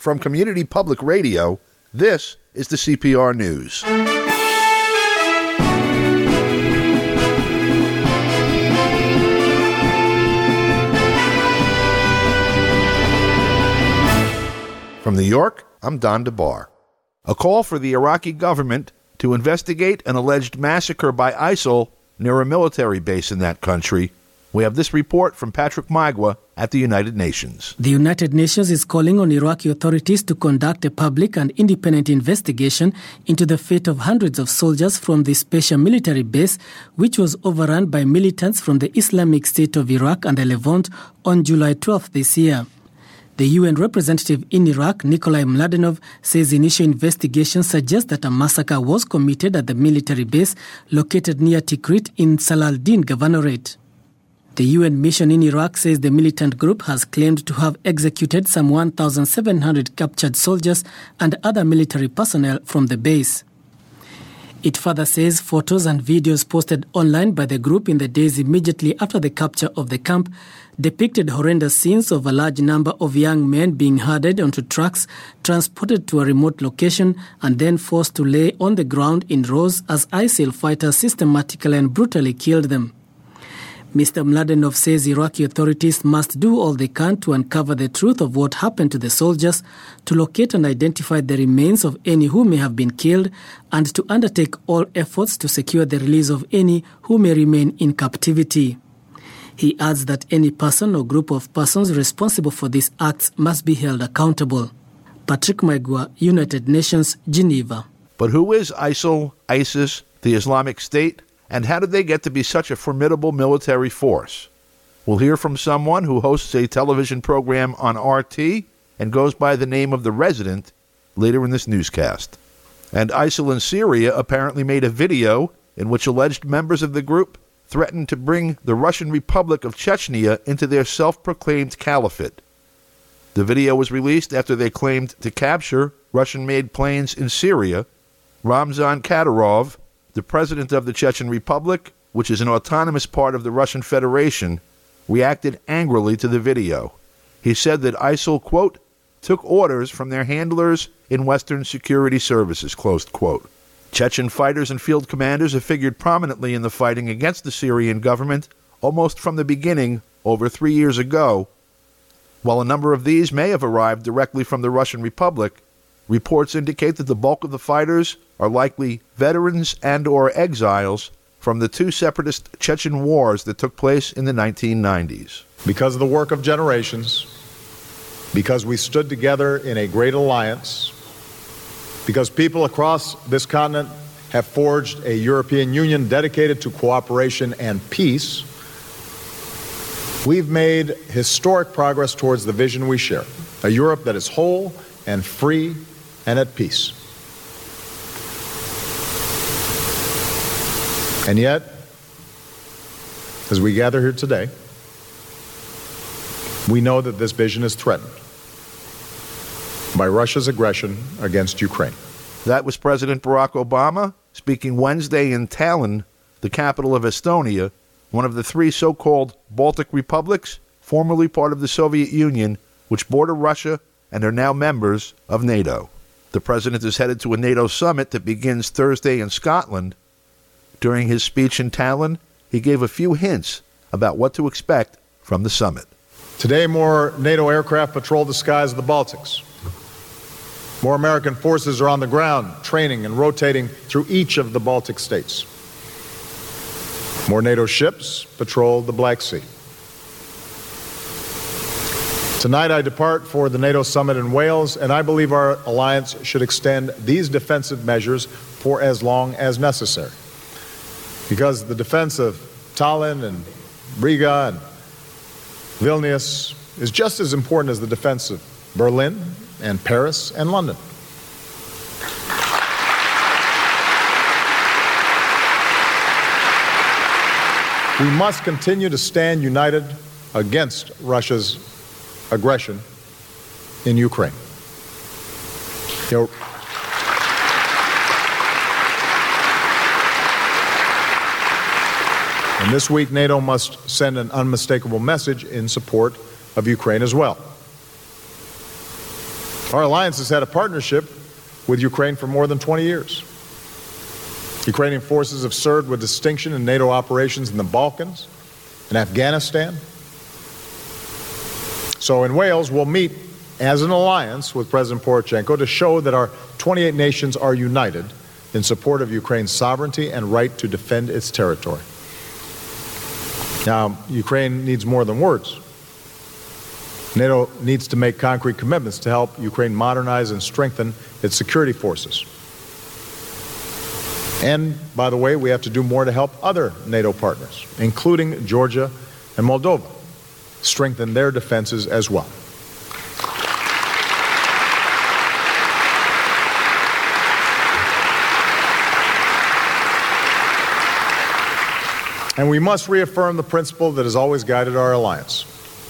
From Community Public Radio, this is the CPR News. From New York, I'm Don DeBar. A call for the Iraqi government to investigate an alleged massacre by ISIL near a military base in that country. We have this report from Patrick Magwa at the United Nations. The United Nations is calling on Iraqi authorities to conduct a public and independent investigation into the fate of hundreds of soldiers from the special military base, which was overrun by militants from the Islamic State of Iraq and the Levant on July 12th this year. The UN representative in Iraq, Nikolai Mladenov, says initial investigations suggest that a massacre was committed at the military base located near Tikrit in Saladin Governorate. The UN mission in Iraq says the militant group has claimed to have executed some 1,700 captured soldiers and other military personnel from the base. It further says photos and videos posted online by the group in the days immediately after the capture of the camp depicted horrendous scenes of a large number of young men being herded onto trucks, transported to a remote location, and then forced to lay on the ground in rows as ISIL fighters systematically and brutally killed them. Mr. Mladenov says Iraqi authorities must do all they can to uncover the truth of what happened to the soldiers, to locate and identify the remains of any who may have been killed, and to undertake all efforts to secure the release of any who may remain in captivity. He adds that any person or group of persons responsible for these acts must be held accountable. Patrick Magwa, United Nations, Geneva. But who is ISIL, ISIS, the Islamic State? And how did they get to be such a formidable military force? We'll hear from someone who hosts a television program on RT and goes by the name of The Resident later in this newscast. And ISIL in Syria apparently made a video in which alleged members of the group threatened to bring the Russian Republic of Chechnya into their self-proclaimed caliphate. The video was released after they claimed to capture Russian-made planes in Syria. Ramzan Kadyrov, the president of the Chechen Republic, which is an autonomous part of the Russian Federation, reacted angrily to the video. He said that ISIL, quote, took orders from their handlers in Western security services, close quote. Chechen fighters and field commanders have figured prominently in the fighting against the Syrian government almost from the beginning over 3 years ago. While a number of these may have arrived directly from the Russian Republic, reports indicate that the bulk of the fighters are likely veterans and or exiles from the two separatist Chechen wars that took place in the 1990s. Because of the work of generations, because we stood together in a great alliance, because people across this continent have forged a European Union dedicated to cooperation and peace, we've made historic progress towards the vision we share, a Europe that is whole and free and at peace. And yet, as we gather here today, we know that this vision is threatened by Russia's aggression against Ukraine. That was President Barack Obama speaking Wednesday in Tallinn, the capital of Estonia, one of the three so-called Baltic republics, formerly part of the Soviet Union, which border Russia and are now members of NATO. The president is headed to a NATO summit that begins Thursday in Scotland. During his speech in Tallinn, he gave a few hints about what to expect from the summit. Today, more NATO aircraft patrol the skies of the Baltics. More American forces are on the ground, training and rotating through each of the Baltic states. More NATO ships patrol the Black Sea. Tonight I depart for the NATO summit in Wales, and I believe our alliance should extend these defensive measures for as long as necessary. Because the defense of Tallinn and Riga and Vilnius is just as important as the defense of Berlin and Paris and London. We must continue to stand united against Russia's aggression in Ukraine. And this week, NATO must send an unmistakable message in support of Ukraine as well. Our alliance has had a partnership with Ukraine for more than 20 years. Ukrainian forces have served with distinction in NATO operations in the Balkans and Afghanistan. So in Wales, we'll meet as an alliance with President Poroshenko to show that our 28 nations are united in support of Ukraine's sovereignty and right to defend its territory. Now, Ukraine needs more than words. NATO needs to make concrete commitments to help Ukraine modernize and strengthen its security forces. And, by the way, we have to do more to help other NATO partners, including Georgia and Moldova, strengthen their defenses as well. And we must reaffirm the principle that has always guided our alliance.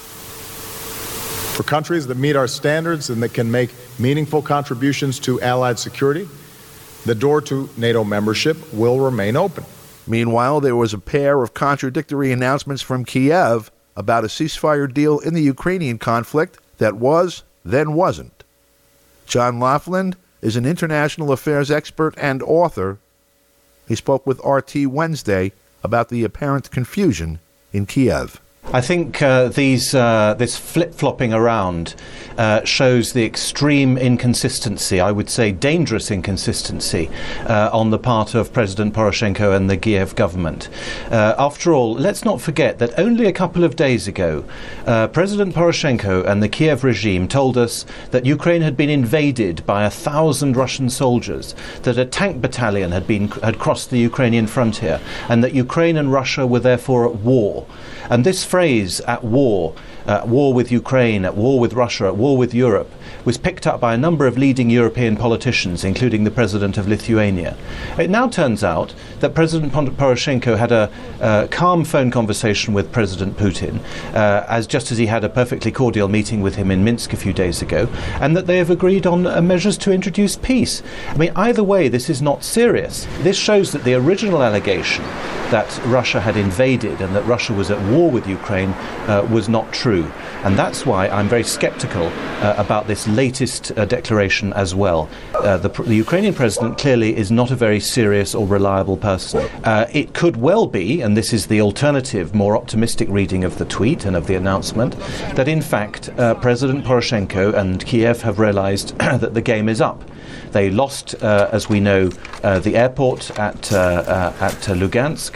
For countries that meet our standards and that can make meaningful contributions to Allied security, the door to NATO membership will remain open. Meanwhile, there was a pair of contradictory announcements from Kiev about a ceasefire deal in the Ukrainian conflict that was, then wasn't. John Laughlin is an international affairs expert and author. He spoke with RT Wednesday about the apparent confusion in Kiev. I think this flip-flopping around shows the extreme inconsistency, I would say dangerous inconsistency, on the part of President Poroshenko and the Kiev government. After all, let's not forget that only a couple of days ago, President Poroshenko and the Kiev regime told us that Ukraine had been invaded by 1,000 Russian soldiers, that a tank battalion had crossed the Ukrainian frontier, and that Ukraine and Russia were therefore at war. And this phrase, at war with Ukraine, at war with Russia, at war with Europe, was picked up by a number of leading European politicians, including the president of Lithuania. It now turns out that President Poroshenko had a calm phone conversation with President Putin, just as he had a perfectly cordial meeting with him in Minsk a few days ago, and that they have agreed on measures to introduce peace. I mean, either way, this is not serious. This shows that the original allegation that Russia had invaded and that Russia was at war with Ukraine was not true. And that's why I'm very skeptical about this latest declaration as well. The Ukrainian president clearly is not a very serious or reliable person. It could well be, and this is the alternative, more optimistic reading of the tweet and of the announcement, that in fact President Poroshenko and Kiev have realized that the game is up. They lost, as we know, the airport at Lugansk.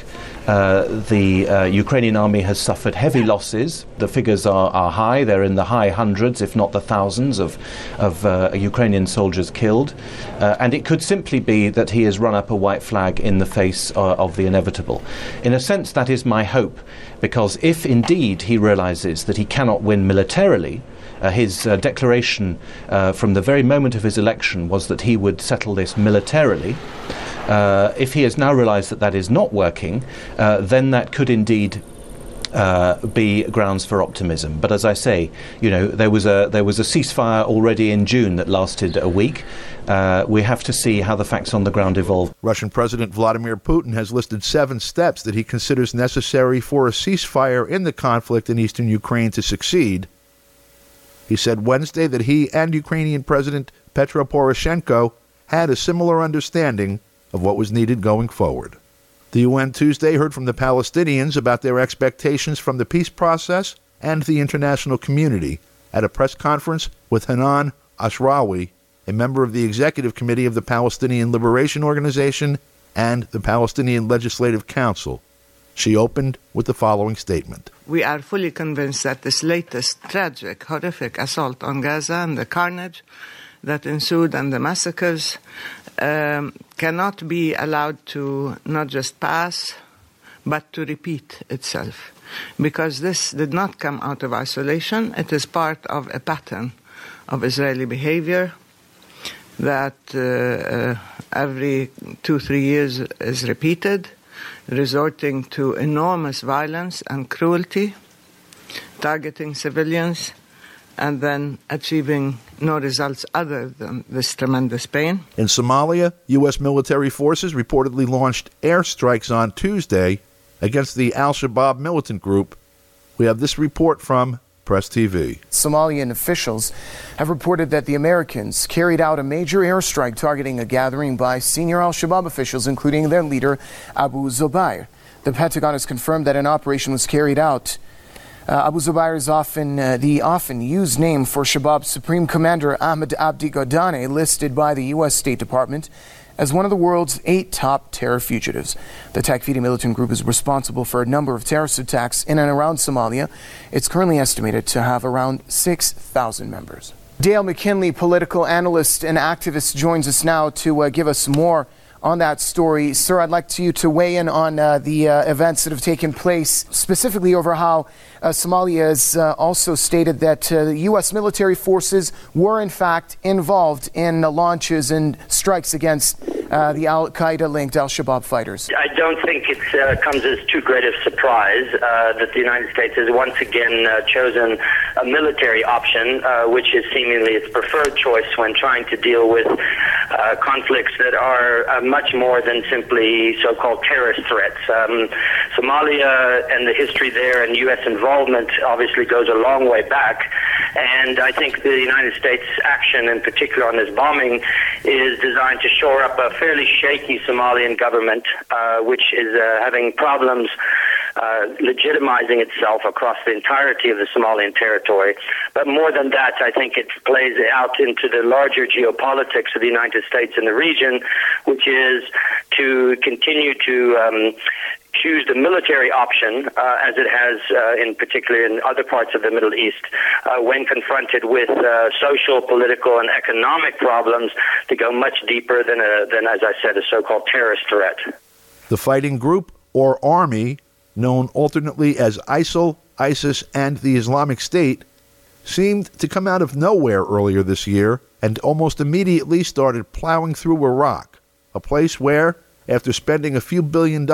The Ukrainian army has suffered heavy losses. The figures are high. They're in the high hundreds, if not the thousands, of Ukrainian soldiers killed. And it could simply be that he has run up a white flag in the face of the inevitable. In a sense, that is my hope, because if indeed he realizes that he cannot win militarily, his declaration from the very moment of his election was that he would settle this militarily. If he has now realized that that is not working, then that could indeed be grounds for optimism. But as I say, there was a ceasefire already in June that lasted a week. We have to see how the facts on the ground evolve. Russian President Vladimir Putin has listed 7 steps that he considers necessary for a ceasefire in the conflict in eastern Ukraine to succeed. He said Wednesday that he and Ukrainian President Petro Poroshenko had a similar understanding of what was needed going forward. The UN Tuesday heard from the Palestinians about their expectations from the peace process and the international community at a press conference with Hanan Ashrawi, a member of the Executive Committee of the Palestinian Liberation Organization and the Palestinian Legislative Council. She opened with the following statement. We are fully convinced that this latest tragic, horrific assault on Gaza and the carnage that ensued and the massacres cannot be allowed to not just pass, but to repeat itself. Because this did not come out of isolation. It is part of a pattern of Israeli behavior that every 2-3 years is repeated, resorting to enormous violence and cruelty, targeting civilians, and then achieving no results other than this tremendous pain. In Somalia, U.S. military forces reportedly launched airstrikes on Tuesday against the al-Shabaab militant group. We have this report from Press TV. Somalian officials have reported that the Americans carried out a major airstrike targeting a gathering by senior al-Shabaab officials, including their leader, Abu Zubair. The Pentagon has confirmed that an operation was carried out. Abu Zubair is often the often used name for Shabaab's Supreme Commander Ahmed Abdi Godane, listed by the U.S. State Department as one of the world's 8 top terror fugitives. The Takfiri militant group is responsible for a number of terrorist attacks in and around Somalia. It's currently estimated to have around 6,000 members. Dale McKinley, political analyst and activist, joins us now to give us more on that story. Sir, I'd like you to weigh in on the events that have taken place, specifically over how Somalia has also stated that the U.S. military forces were in fact involved in launches and strikes against the al-Qaeda-linked al-Shabaab fighters. I don't think it comes as too great a surprise that the United States has once again chosen a military option, which is seemingly its preferred choice when trying to deal with conflicts that are much more than simply so-called terrorist threats. Somalia and the history there and U.S. involvement obviously goes a long way back, and I think the United States action in particular on this bombing is designed to shore up a fairly shaky Somalian government, which is having problems legitimizing itself across the entirety of the Somalian territory. But more than that, I think it plays out into the larger geopolitics of the United States in the region, which is to continue to choose the military option, as it has in particular in other parts of the Middle East, when confronted with social, political, and economic problems to go much deeper than, as I said, a so-called terrorist threat. The fighting group, or army, known alternately as ISIL, ISIS, and the Islamic State, seemed to come out of nowhere earlier this year and almost immediately started plowing through Iraq, a place where, after spending a few $1 billion,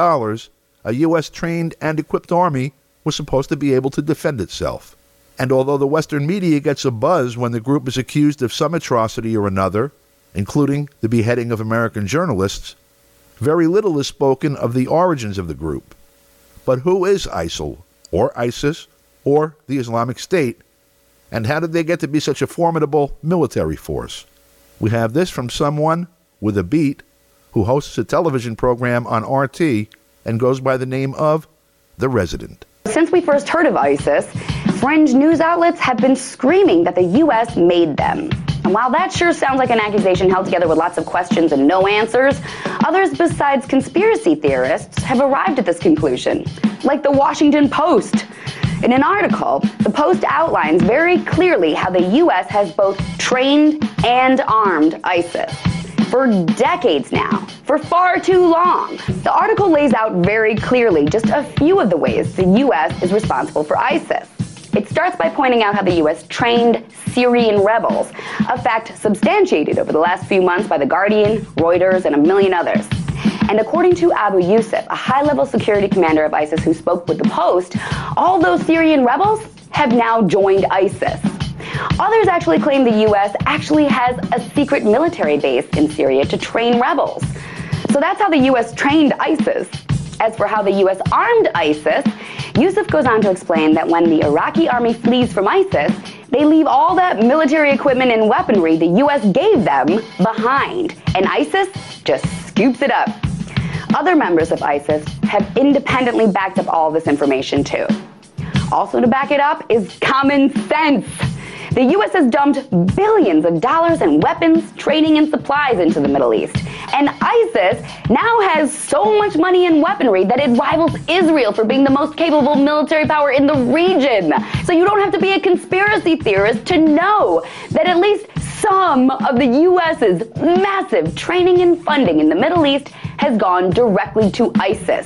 a U.S.-trained and equipped army was supposed to be able to defend itself. And although the Western media gets a buzz when the group is accused of some atrocity or another, including the beheading of American journalists, very little is spoken of the origins of the group. But who is ISIL, or ISIS, or the Islamic State, and how did they get to be such a formidable military force? We have this from someone with a beat who hosts a television program on RT and goes by the name of The Resident. Since we first heard of ISIS, fringe news outlets have been screaming that the U.S. made them. And while that sure sounds like an accusation held together with lots of questions and no answers, others besides conspiracy theorists have arrived at this conclusion, like the Washington Post. In an article, the Post outlines very clearly how the U.S. has both trained and armed ISIS. For decades now, for far too long. The article lays out very clearly just a few of the ways the U.S. is responsible for ISIS. It starts by pointing out how the U.S. trained Syrian rebels, a fact substantiated over the last few months by The Guardian, Reuters, and a million others. And according to Abu Yusuf, a high-level security commander of ISIS who spoke with the Post, all those Syrian rebels have now joined ISIS. Others actually claim the U.S. actually has a secret military base in Syria to train rebels. So that's how the U.S. trained ISIS. As for how the U.S. armed ISIS, Yusuf goes on to explain that when the Iraqi army flees from ISIS, they leave all that military equipment and weaponry the U.S. gave them behind, and ISIS just scoops it up. Other members of ISIS have independently backed up all this information too. Also to back it up is common sense. The U.S. has dumped billions of dollars in weapons, training, and supplies into the Middle East. And ISIS now has so much money and weaponry that it rivals Israel for being the most capable military power in the region. So you don't have to be a conspiracy theorist to know that at least some of the U.S.'s massive training and funding in the Middle East has gone directly to ISIS.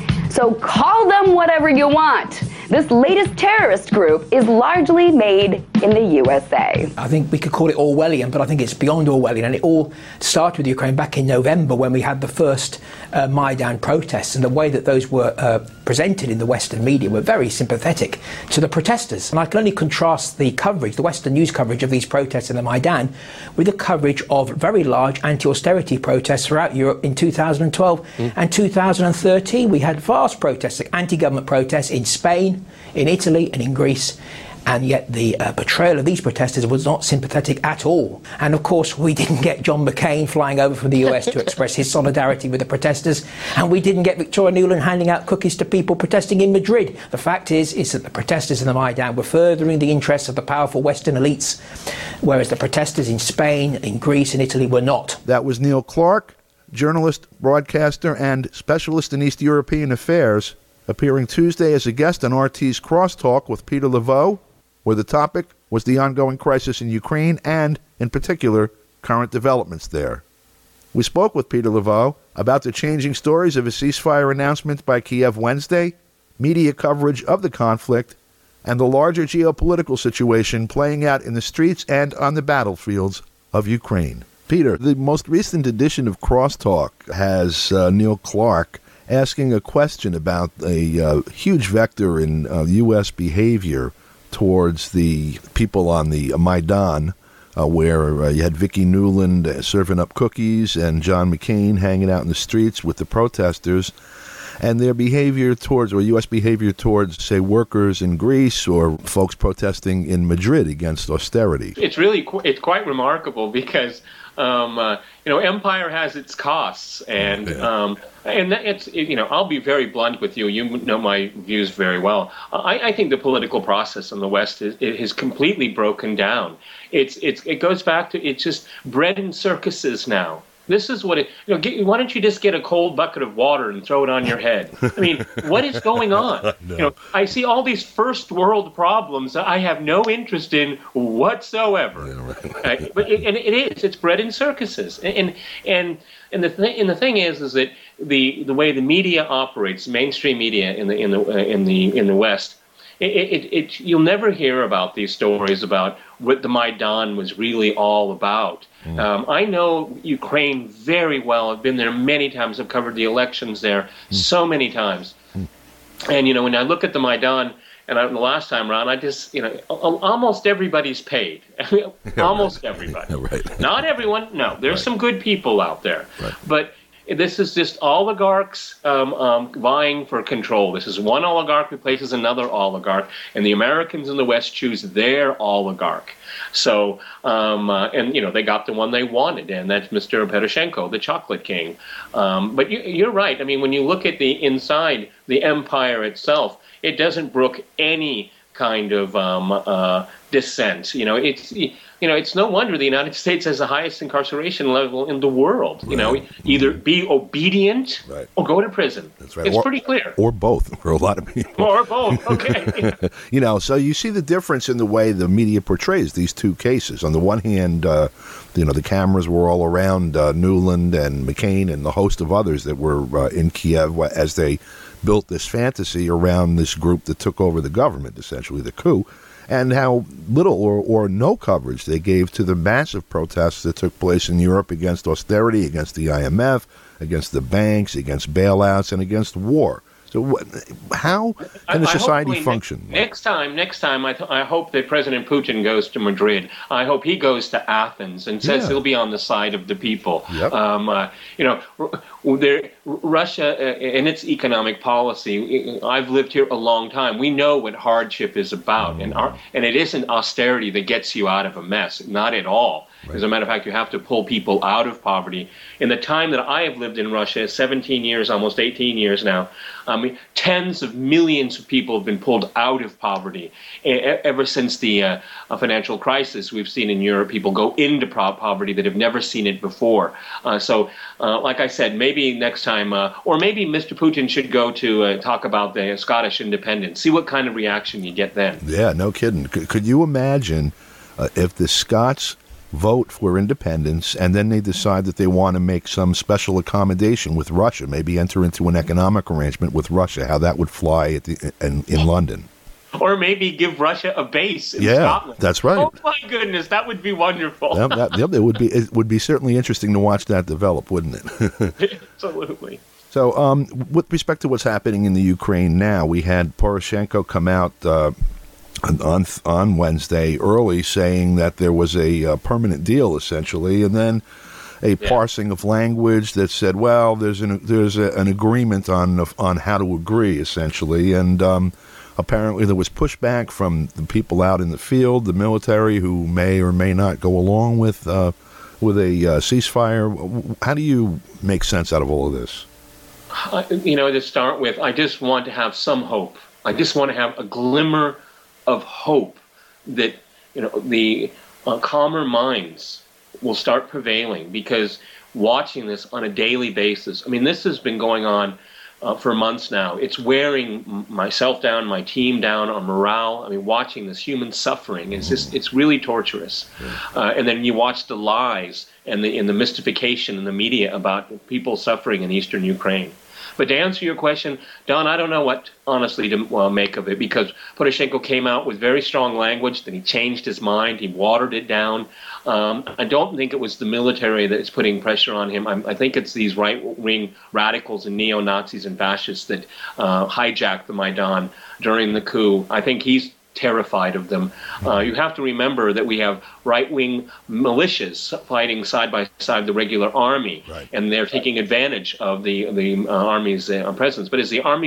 So call them whatever you want. This latest terrorist group is largely made in the USA. I think we could call it Orwellian, but I think it's beyond Orwellian. And it all started with Ukraine back in November when we had the first Maidan protests, and the way that those were presented in the Western media were very sympathetic to the protesters. And I can only contrast the coverage, the Western news coverage of these protests in the Maidan, with the coverage of very large anti-austerity protests throughout Europe in 2012 and 2013. We had vast protests, anti-government protests in Spain, in Italy and in Greece. and yet the portrayal of these protesters was not sympathetic at all. And of course, we didn't get John McCain flying over from the US to express his solidarity with the protesters, and we didn't get Victoria Nuland handing out cookies to people protesting in Madrid. The fact is that the protesters in the Maidan were furthering the interests of the powerful Western elites, whereas the protesters in Spain, in Greece and Italy were not. That was Neil Clark, journalist, broadcaster, and specialist in East European affairs, appearing Tuesday as a guest on RT's Crosstalk with Peter Laveau, where the topic was the ongoing crisis in Ukraine and, in particular, current developments there. We spoke with Peter Laveau about the changing stories of a ceasefire announcement by Kiev Wednesday, media coverage of the conflict, and the larger geopolitical situation playing out in the streets and on the battlefields of Ukraine. Peter, the most recent edition of Crosstalk has Neil Clark asking a question about a huge vector in U.S. behavior towards the people on the Maidan, where you had Vicki Nuland serving up cookies and John McCain hanging out in the streets with the protesters, and their behavior towards, or U.S. behavior towards, say, workers in Greece or folks protesting in Madrid against austerity. It's really it's quite remarkable because empire has its costs, and I'll be very blunt with you. You know my views very well. I think the political process in the West is completely broken down. It goes back to, it's just bread and circuses now. This is what why don't you just get a cold bucket of water and throw it on your head? I mean, what is going on? No. I see all these first world problems that I have no interest in whatsoever. Yeah, right. But it's bread and circuses. And the thing is that the way the media operates, mainstream media in the West, you'll never hear about these stories about what the Maidan was really all about. I know Ukraine very well. I've been there many times. I've covered the elections there so many times. And, when I look at the Maidan, and the last time around, I just, almost everybody's paid. Almost everybody. Right. Not everyone. No, there's some good people out there. Right. But this is just oligarchs vying for control. This is one oligarch replaces another oligarch, and the Americans in the West choose their oligarch. So, they got the one they wanted, and that's Mr. Poroshenko, the chocolate king. But you're right. I mean, when you look at the inside, the empire itself, it doesn't brook any kind of dissent. It's no wonder the United States has the highest incarceration level in the world. Right. Either be obedient or go to prison. That's right. It's pretty clear. Or both for a lot of people. Or both. Okay. So you see the difference in the way the media portrays these two cases. On the one hand, the cameras were all around Nuland and McCain and the host of others that were in Kiev as they built this fantasy around this group that took over the government, essentially the coup, and how little or no coverage they gave to the massive protests that took place in Europe against austerity, against the IMF, against the banks, against bailouts, and against war. So how can the society function? Next time, I hope that President Putin goes to Madrid. I hope he goes to Athens and says he'll be on the side of the people. Yep. Russia and its economic policy, I've lived here a long time. We know what hardship is about, and it isn't austerity that gets you out of a mess, not at all. Right. As a matter of fact, you have to pull people out of poverty. In the time that I have lived in Russia, 17 years, almost 18 years now, tens of millions of people have been pulled out of poverty. Ever since the financial crisis, we've seen in Europe people go into poverty that have never seen it before. So, like I said, maybe next time, or maybe Mr. Putin should go to talk about the Scottish independence. See what kind of reaction you get then. Yeah, no kidding. Could you imagine if the Scots vote for independence and then they decide that they want to make some special accommodation with Russia, maybe enter into an economic arrangement with Russia, how that would fly in London? Or maybe give Russia a base in Scotland. That's right. Oh my goodness, that would be wonderful. It would be certainly interesting to watch that develop, wouldn't it? Absolutely. So, with respect to what's happening in the Ukraine now, we had Poroshenko come out on Wednesday early saying that there was a permanent deal, essentially, and then a parsing of language that said, well, there's an agreement on how to agree, essentially, and apparently there was pushback from the people out in the field, the military, who may or may not go along with a ceasefire. How do you make sense out of all of this? To start with, I just want to have some hope. I just want to have a glimmer of hope that, the calmer minds will start prevailing, because watching this on a daily basis, this has been going on for months now. It's wearing myself down, my team down on morale. Watching this human suffering, it's really torturous. And then you watch the lies and the mystification in the media about people suffering in eastern Ukraine. But to answer your question, Don, I don't know what, honestly, to make of it, because Poroshenko came out with very strong language, then he changed his mind, he watered it down. I don't think it was the military that is putting pressure on him. I think it's these right-wing radicals and neo-Nazis and fascists that hijacked the Maidan during the coup. I think he's terrified of them. You have to remember that we have right-wing militias fighting side by side the regular army, and they're taking advantage of the army's presence. But as the army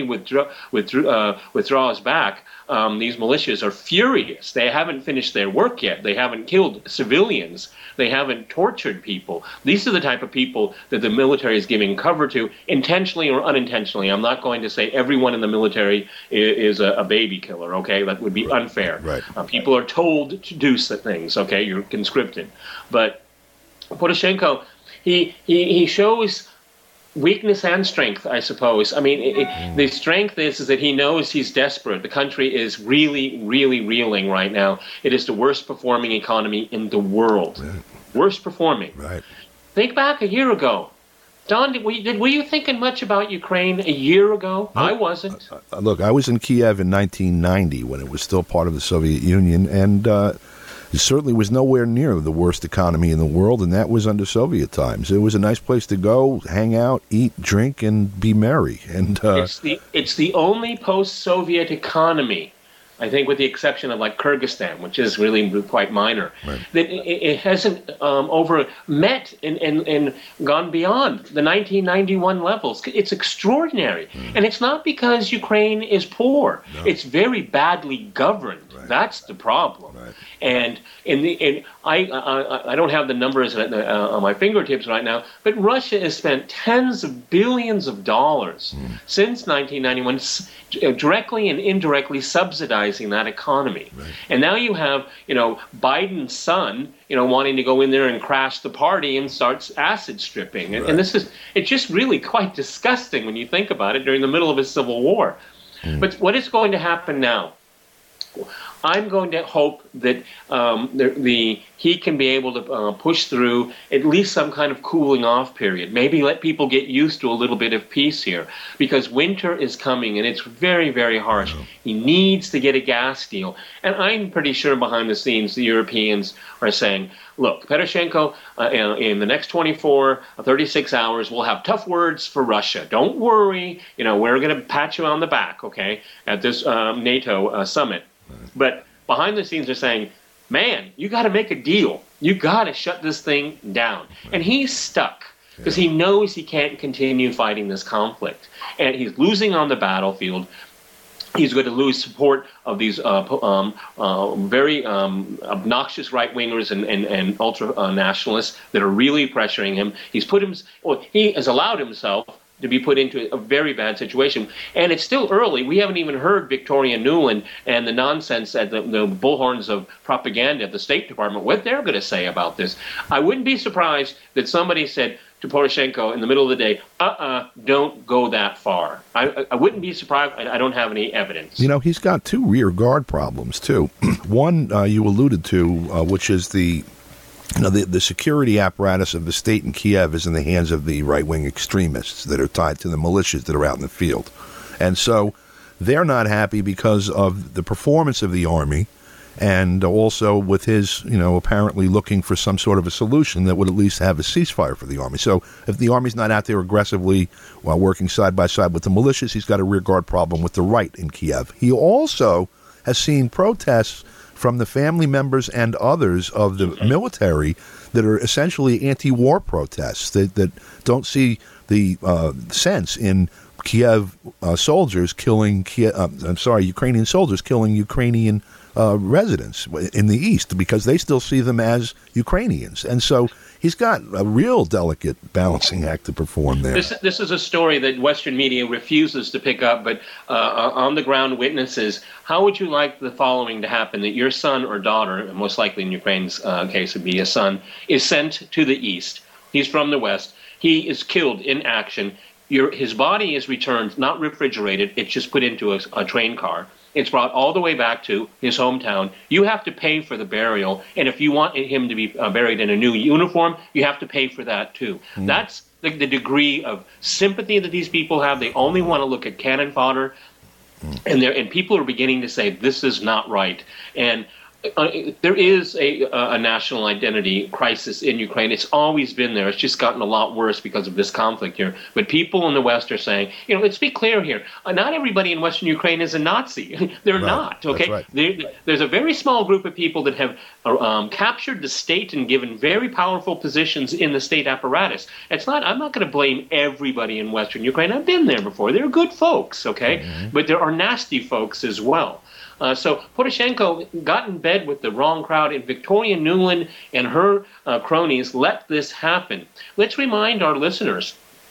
withdraws back, these militias are furious. They haven't finished their work yet. They haven't killed civilians. They haven't tortured people. These are the type of people that the military is giving cover to, intentionally or unintentionally. I'm not going to say everyone in the military is a baby killer, okay? That would be unfair. People are told to do things, okay? You're conscripted. But Poroshenko, he shows weakness and strength, I suppose. The strength is that he knows he's desperate. The country is really, really reeling right now. It is the worst performing economy in the world. Worst performing. Think back a year ago. Don, were you thinking much about Ukraine a year ago? I wasn't. Look, I was in Kiev in 1990 when it was still part of the Soviet Union, and it certainly was nowhere near the worst economy in the world, and that was under Soviet times. It was a nice place to go, hang out, eat, drink, and be merry. And it's the only post-Soviet economy, I think, with the exception of like Kyrgyzstan, which is really quite minor, that it hasn't met and gone beyond the 1991 levels. It's extraordinary. And it's not because Ukraine is poor. It's very badly governed. That's the problem. And I don't have the numbers on my fingertips right now, but Russia has spent tens of billions of dollars since 1991 directly and indirectly subsidizing that economy. And now you have, Biden's son, wanting to go in there and crash the party and starts acid stripping. And it's just really quite disgusting when you think about it during the middle of a civil war. But what is going to happen now? I'm going to hope that he can be able to push through at least some kind of cooling off period. Maybe let people get used to a little bit of peace here, because winter is coming and it's very, very harsh. He needs to get a gas deal. And I'm pretty sure behind the scenes the Europeans are saying, look, Poroshenko, in the next 24 or 36 hours, we'll have tough words for Russia. Don't worry. We're going to pat you on the back, okay, at this NATO summit. But behind the scenes, they're saying, man, you got to make a deal. You got to shut this thing down. And he's stuck because he knows he can't continue fighting this conflict. And he's losing on the battlefield. He's going to lose support of these very obnoxious right-wingers and ultra-nationalists that are really pressuring him. He has allowed himself to be put into a very bad situation. And it's still early. We haven't even heard Victoria Nuland and the nonsense at the bullhorns of propaganda at the State Department, what they're going to say about this. I wouldn't be surprised that somebody said to Poroshenko in the middle of the day, don't go that far. I wouldn't be surprised. I don't have any evidence. He's got two rear guard problems, too. One you alluded to, which is the security apparatus of the state in Kiev is in the hands of the right-wing extremists that are tied to the militias that are out in the field. And so they're not happy because of the performance of the army, and also with his, apparently looking for some sort of a solution that would at least have a ceasefire for the army. So if the army's not out there aggressively while working side by side with the militias, he's got a rear guard problem with the right in Kiev. He also has seen protests from the family members and others of the military that are essentially anti-war protests that don't see the sense in Kiev soldiers killing Ukrainian soldiers killing Ukrainian residents in the east because they still see them as Ukrainians. And so he's got a real delicate balancing act to perform there. This is a story that Western media refuses to pick up, but on-the-ground witnesses. How would you like the following to happen, that your son or daughter, most likely in Ukraine's case would be a son, is sent to the east. He's from the west. He is killed in action. His body is returned, not refrigerated. It's just put into a train car. It's brought all the way back to his hometown. You have to pay for the burial, and if you want him to be buried in a new uniform, you have to pay for that too. That's the degree of sympathy that these people have. They only want to look at cannon fodder, and people are beginning to say this is not right. And there is a national identity crisis in Ukraine. It's always been there. It's just gotten a lot worse because of this conflict here. But people in the West are saying, let's be clear here. Not everybody in Western Ukraine is a Nazi. They're not, okay? Right. There's a very small group of people that have captured the state and given very powerful positions in the state apparatus. I'm not going to blame everybody in Western Ukraine. I've been there before. They're good folks, okay? Mm-hmm. But there are nasty folks as well. So Poroshenko got in bed with the wrong crowd, and Victoria Nuland and her cronies let this happen. Let's remind our listeners,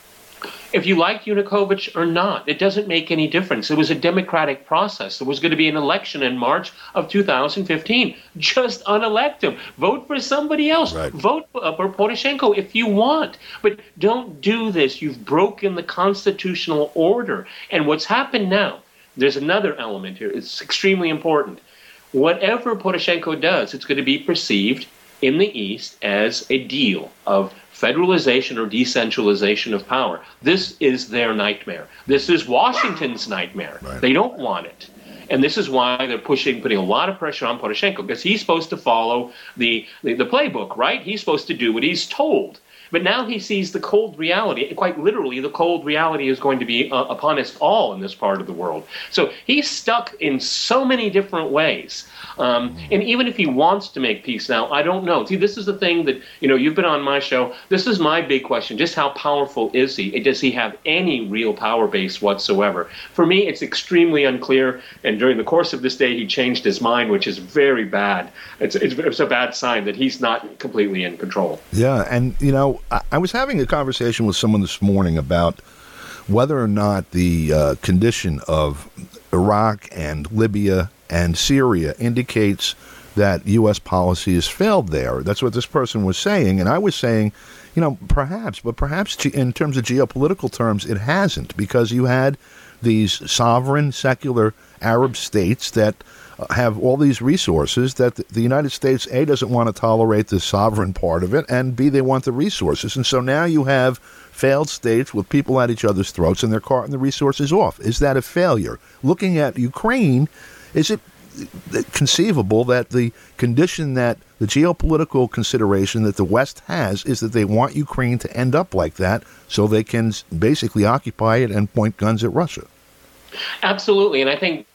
if you like Yanukovych or not, it doesn't make any difference. It was a democratic process. There was going to be an election in March of 2015. Just unelect him. Vote for somebody else. Right. Vote for Poroshenko if you want. But don't do this. You've broken the constitutional order. And what's happened now, there's another element here. It's extremely important. Whatever Poroshenko does, it's going to be perceived in the East as a deal of federalization or decentralization of power. This is their nightmare. This is Washington's nightmare. Right. They don't want it. And this is why they're putting a lot of pressure on Poroshenko, because he's supposed to follow the playbook, right? He's supposed to do what he's told. But now he sees the cold reality. Quite literally, the cold reality is going to be upon us all in this part of the world. So he's stuck in so many different ways. And even if he wants to make peace now, I don't know. See, this is the thing that, you've been on my show. This is my big question. Just how powerful is he? Does he have any real power base whatsoever? For me, it's extremely unclear. And during the course of this day, he changed his mind, which is very bad. It's a bad sign that he's not completely in control. Yeah, and, I was having a conversation with someone this morning about whether or not the condition of Iraq and Libya and Syria indicates that U.S. policy has failed there. That's what this person was saying. And I was saying, perhaps in terms of geopolitical terms, it hasn't, because you had these sovereign, secular Arab states that have all these resources that the United States, A, doesn't want to tolerate the sovereign part of it, and B, they want the resources. And so now you have failed states with people at each other's throats, and they're carting the resources off. Is that a failure? Looking at Ukraine, is it conceivable that the condition, that the geopolitical consideration that the West has, is that they want Ukraine to end up like that so they can basically occupy it and point guns at Russia? Absolutely, and I think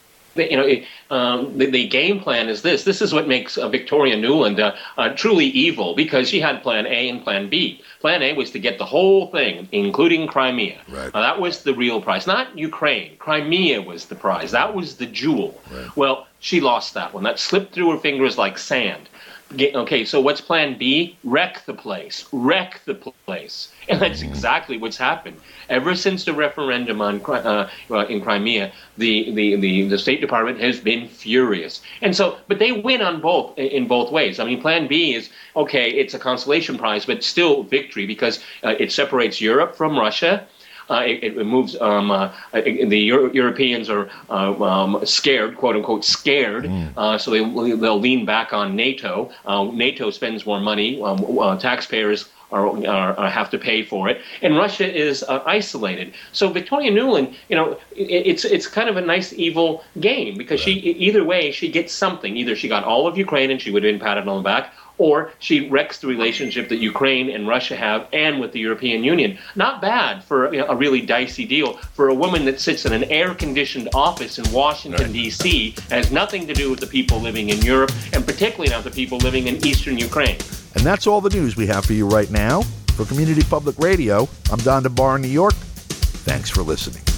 the game plan is this. This is what makes Victoria Nuland truly evil, because she had Plan A and Plan B. Plan A was to get the whole thing, including Crimea. Right. That was the real prize, not Ukraine. Crimea was the prize. That was the jewel. Right. Well, she lost that one. That slipped through her fingers like sand. Okay, so what's Plan B? Wreck the place. And that's exactly what's happened. Ever since the referendum in Crimea, the State Department has been furious. And so, but they win in both ways. I mean, Plan B is, okay, it's a consolation prize, but still victory, because it separates Europe from Russia. It moves. The Europeans are scared, quote unquote, scared. So they'll lean back on NATO. NATO spends more money. Taxpayers have to pay for it, and Russia is isolated. So Victoria Nuland, it's kind of a nice evil game, because either way she gets something. Either she got all of Ukraine and she would have been patted on the back, or she wrecks the relationship that Ukraine and Russia have, and with the European Union. Not bad for a really dicey deal for a woman that sits in an air-conditioned office in Washington, D.C., has nothing to do with the people living in Europe, and particularly not the people living in eastern Ukraine. And that's all the news we have for you right now. For Community Public Radio, I'm Don DeBar in New York. Thanks for listening.